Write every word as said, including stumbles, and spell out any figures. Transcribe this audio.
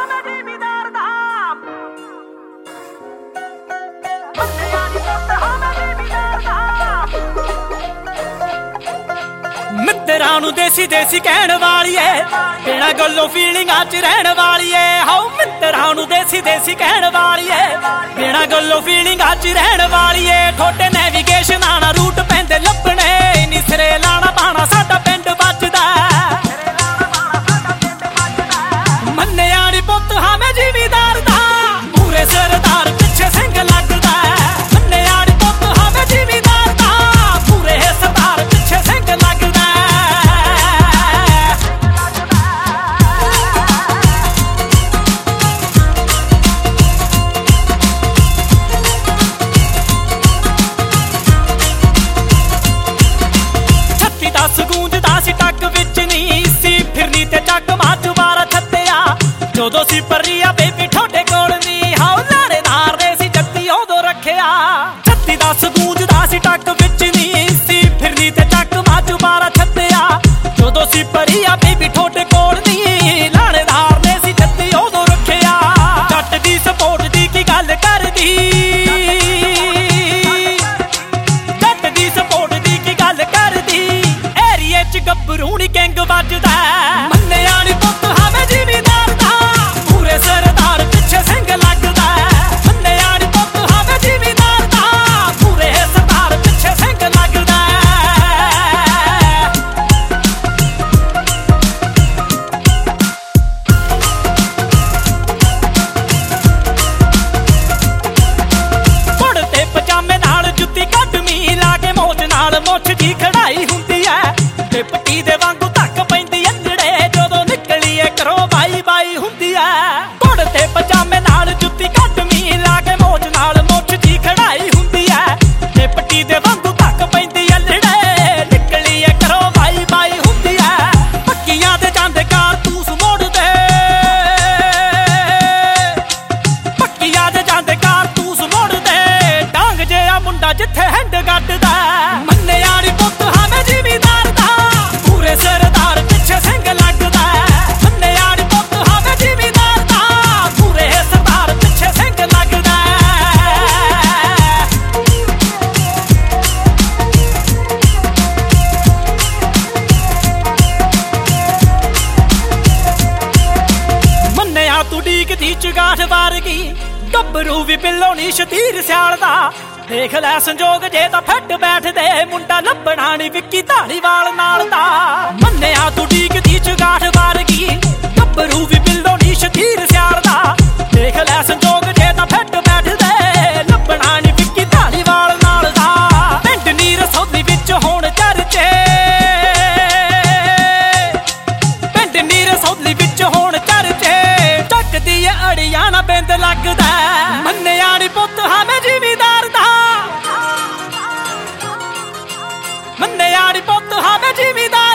ਮਿੱਤਰਾਂ ਨੂੰ ਦੇਸੀ ਦੇਸੀ ਕਹਿਣ ਵਾਲੀਏ, ਬਿਨਾਂ ਗੱਲੋਂ ਫੀਲਿੰਗਾਂ ਚ ਰਹਿਣ ਵਾਲੀਏ। ਹਾਉ ਮਿੱਤਰਾਂ ਨੂੰ ਦੇਸੀ ਦੇਸੀ ਕਹਿਣ ਵਾਲੀਏ, ਬਿਨਾਂ ਗੱਲੋਂ ਫੀਲਿੰਗਾਂ ਚ ਰਹਿਣ ਵਾਲੀਏ। ਥੋੜੇ ਨੈਵੀਗੇਸ਼ਨਾਂ ਨਾਲ ਰੂਟ ਪੈਂਦੇ ਲੱਭਣੇ, ਨੀ ਸਿਰੇ ਲਾਣਾ ਪਾਣਾ ਸਾਡਾ ਪਿੰਡ ਵੱਜਦਾ। ਮੰਨਿਆ ਨੀ ਪੁੱਤ ਹਾਂ ਮੈਂ ਜ਼ਿਮੀਦਾਰ ਦਾ, ਪੂਰੇ ਸਰਦਾਰ ਪਿੱਛੇ ਸਿੰਘ ਲੱਗਦਾ। ਮੰਨਿਆ ਨੀ ਪੁੱਤ ਹਾਂ ਮੈਂ ਜ਼ਿਮੀਦਾਰ ਦਾ, ਪੂਰੇ ਸਰਦਾਰ ਪਿੱਛੇ ਸਿੰਘ ਲੱਗਦਾ। ਦਸ ਗੂੰਜਦਾ ਸੀ ਟੱਕ ਵਿੱਚ ਨੀ ਸੀ ਫਿਰਨੀ ਤੇ ਚੱਕ ਮਾਚ ਵਾਰਾ ਛੱਤਿਆ, ਜਦੋਂ ਸੀ ਪਰੀਆ ਬੇਬੀ ਠੋਡੇ ਕੋਲ ਨੀ। ਹਾਉ ਲਾੜੇਦਾਰ ਦੇ ਸੀ ਜੱਤੀ ਉਦੋਂ ਰੱਖਿਆ। ਛੱਤੀ ਦਸ ਗੂੰਜਦਾ ਸੀ ਟੱਕ ਵਿੱਚ ਨੀ ਸੀ ਫਿਰਨੀ ਤੇ ਚੱਕ ਮਾਚ ਵਾਰਾ ਛੱਤਿਆ, ਜਦੋਂ ਸੀ ਪਰੀਆ ਬੇਬੀ ਠੋਡੇ ਕੋਲ ਨੀ। ਲਾੜੇਦਾਰ ਨੇ ਸੀ ਜੱਤੀ ਉਦੋਂ ਰੱਖਿਆ। ਜੱਟ ਦੀ ਸਪੋਰਟ ਦੀ ਕੀ ਗੱਲ ਕਰਦੀ, ਜੱਟ ਦੀ ਸਪੋਰਟ ਦੀ ਕੀ ਗੱਲ ਕਰਦੀ। ਗੱਭਰੂ ਨੀ ਕਿੰਗ ਵੱਜਦਾ। ਮੰਨਿਆ ਨੀ ਪੁੱਤ ਹਾਂ ਮੈਂ ਜ਼ਿਮੀਦਾਰ ਦਾ, ਪੂਰੇ ਸਰਦਾਰ ਪਿੱਛੇ ਸਿੰਘ ਲੱਗਦਾ। ਮੰਨਿਆ ਨੀ ਪੁੱਤ ਹਾਂ ਮੈਂ ਜ਼ਿਮੀਦਾਰ ਦਾ, ਪੂਰੇ ਸਰਦਾਰ ਪਿੱਛੇ ਸਿੰਘ ਲੱਗਦਾ। ਕੁੜ ਤੇ ਪਜਾਮੇ ਨਾਲ ਜੁੱਤੀ ਕੱਢਵੀਂ ਲਾ ਕੇ ਮੋਚ ਨਾਲ ਮੁੱਛ ਦੀ ਖੜਾਈ ਹੁੰਦੀ ਐ। ਤੇ ਪੱਟੀ ਦੇ ਵਾਂਗੂ ਧੱਕ ਪੈਂਦੀ ਅੰਜੜੇ, ਜਦੋਂ ਨਿਕਲੀਏ ਕਰੋ ਬਾਈ ਬਾਈ ਹੁੰਦੀ ਐ। ਕੁੜ ਤੇ ਪਜਾਮੇ ਨਾਲ ਜੁੱਤੀ ਕੱਢਵੀਂ ਲਾ ਕੇ ਮੋਚ ਨਾਲ ਮੁੱਛ ਦੀ ਖੜਾਈ ਹੁੰਦੀ ਐ। ਤੇ ਪੱਟੀ ਦੇ ਵਾਂਗੂ ਧੱਕ ਪੈਂਦੀ ਅੰਜੜੇ, ਨਿਕਲੀਏ ਕਰੋ ਬਾਈ ਬਾਈ ਹੁੰਦੀ ਐ। ਪੱਕੀਆਂ ਤੇ ਜਾਂਦੇ ਕਾਰਤੂਸ ਮੋੜਦੇ, ਪੱਕੀਆਂ ਤੇ ਜਾਂਦੇ ਕਾਰਤੂਸ ਮੋੜਦੇ। ਡਾਂਗ ਜਿਹਾ ਮੁੰਡਾ ਜਿੱਥੇ ਹੈਂਡ ਗੱਡਦਾ। ਮੰਨਿਆ ਨੀ ਪੁੱਤ ਹਾਂ ਮੈਂ ਜ਼ਿਮੀਦਾਰ ਦਾ, ਪੂਰੇ ਸਰਦਾਰ ਪਿੱਛੇ ਸਿੰਘ ਲੱਗਦਾ। ਮੰਨਿਆ ਨੀ ਪੁੱਤ ਹਾਂ ਮੈਂ ਜ਼ਿਮੀਦਾਰ ਦਾ, ਪੂਰੇ ਸਰਦਾਰ ਪਿੱਛੇ ਸਿੰਘ ਲੱਗਦਾ। ਮੰਨਿਆ ਤੂੰ ਡੀਕਦੀ ਚੁਗਾਠ ਵਾਰਗੀ, ਗੱਭਰੂ ਵੀ ਬਿੱਲੋ ਨੀ ਸ਼ਤੀਰ ਸਿਆਲ ਦਾ। ਦੇਖ ਲੈ ਸੰਜੋਗ ਜੇ ਤਾਂ ਫੱਟ ਬੈਠਦੇ, ਮੁੰਡਾ ਲੱਭਣਾ ਨੀ ਵਿੱਕੀ ਧਾਲੀਵਾਲ ਨਾਲ ਦਾ। ਮੰਨਿਆ ਤੂੰ ਡੀਕਦੀ ਚੁਗਾਠ ਵਾਰਗੀ, ਗੱਭਰੂ ਵੀ ਬਿੱਲੋ ਨੀ ਸ਼ਤੀਰ ਸਿਆਲ ਦਾ। ਦੇਖ ਲੈ ਸੰਜੋਗ ਜੇ ਤਾਂ ਫੱਟ ਬੈਠਦੇ, ਲੱਭਣਾ ਨੀ ਵਿੱਕੀ ਧਾਲੀਵਾਲ ਨਾਲ ਦਾ। ਪਿੰਡ ਨੀ ਰਸੌਲੀ ਵਿੱਚ ਹੋਣ ਚਰਚੇ, ਪਿੰਡ ਨੀ ਰਸੌਲੀ ਵਿੱਚ ਹੋਣ ਚਰਚੇ। ਚੱਕਦੀ ਅੜੀਆਂ ਨਾ ਬਿੰਦ ਲੱਗਦਾ। ਮੰਨਿਆ ਨੀ ਪੁੱਤ ਹਾਂ ਮੈਂ ਜ਼ਿਮੀਦਾਰ ਦਾ, ਮੰਨਿਆ ਨੀ ਪੁੱਤ ਹਾਂ ਮੈਂ ਜ਼ਿਮੀਦਾਰ